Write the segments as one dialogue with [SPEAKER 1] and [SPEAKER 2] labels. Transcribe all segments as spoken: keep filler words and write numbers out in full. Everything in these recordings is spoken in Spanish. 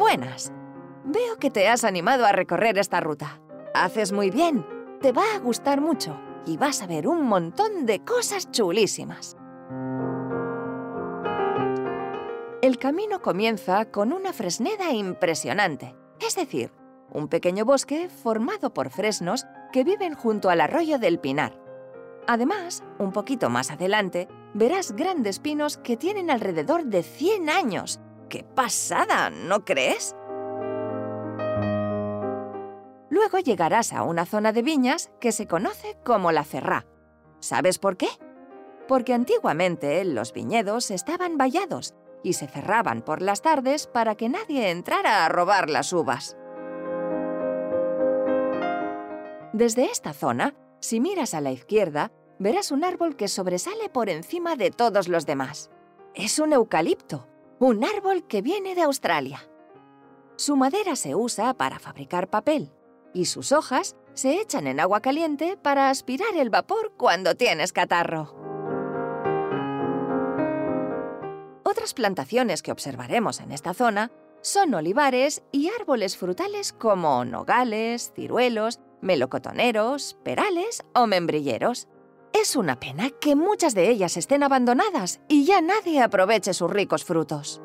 [SPEAKER 1] Buenas. Veo que te has animado a recorrer esta ruta. Haces muy bien. Te va a gustar mucho y vas a ver un montón de cosas chulísimas. El camino comienza con una fresneda impresionante, es decir, un pequeño bosque formado por fresnos que viven junto al arroyo del Pinar. Además, un poquito más adelante, verás grandes pinos que tienen alrededor de cien años. ¡Qué pasada! ¿No crees? Luego llegarás a una zona de viñas que se conoce como la Ferrá. ¿Sabes por qué? Porque antiguamente los viñedos estaban vallados y se cerraban por las tardes para que nadie entrara a robar las uvas. Desde esta zona, si miras a la izquierda, verás un árbol que sobresale por encima de todos los demás. Es un eucalipto, un árbol que viene de Australia. Su madera se usa para fabricar papel y sus hojas se echan en agua caliente para aspirar el vapor cuando tienes catarro. Otras plantaciones que observaremos en esta zona son olivares y árboles frutales como nogales, ciruelos, melocotoneros, perales o membrilleros. Es una pena que muchas de ellas estén abandonadas y ya nadie aproveche sus ricos frutos.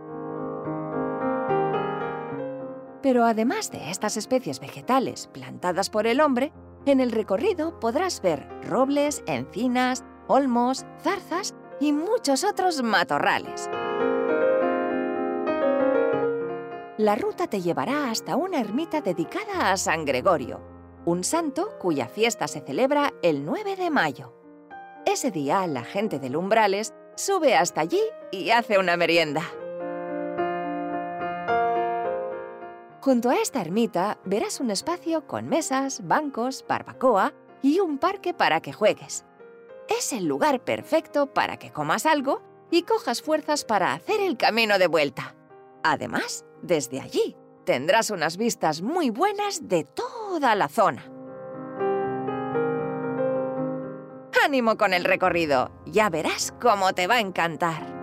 [SPEAKER 1] Pero además de estas especies vegetales plantadas por el hombre, en el recorrido podrás ver robles, encinas, olmos, zarzas y muchos otros matorrales. La ruta te llevará hasta una ermita dedicada a San Gregorio, un santo cuya fiesta se celebra el nueve de mayo. Ese día la gente del Umbrales sube hasta allí y hace una merienda. Junto a esta ermita verás un espacio con mesas, bancos, barbacoa y un parque para que juegues. Es el lugar perfecto para que comas algo y cojas fuerzas para hacer el camino de vuelta. Además, desde allí tendrás unas vistas muy buenas de toda la zona. ¡Ánimo con el recorrido! Ya verás cómo te va a encantar.